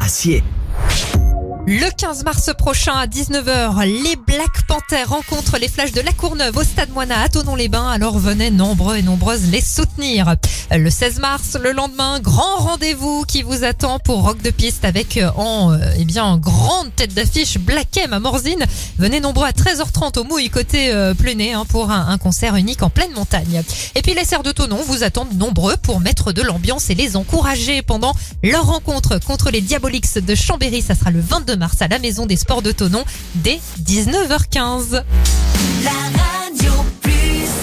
Acier. Le 15 mars prochain à 19h, les Black Panthers rencontrent les Flashs de La Courneuve au Stade Moina à Thonon-les-Bains. Alors venez nombreux et nombreuses les soutenir. Le 16 mars, le lendemain, grand rendez-vous qui vous attend pour Rock de Piste avec en grande tête d'affiche Black M à Morzine. Venez nombreux à 13h30 au Mouille côté Plenay pour un concert unique en pleine montagne. Et puis les Serres de Thonon vous attendent nombreux pour mettre de l'ambiance et les encourager pendant leur rencontre contre les Diaboliques de Chambéry. Ça sera le 22 mars à la Maison des Sports de Thonon dès 19h15.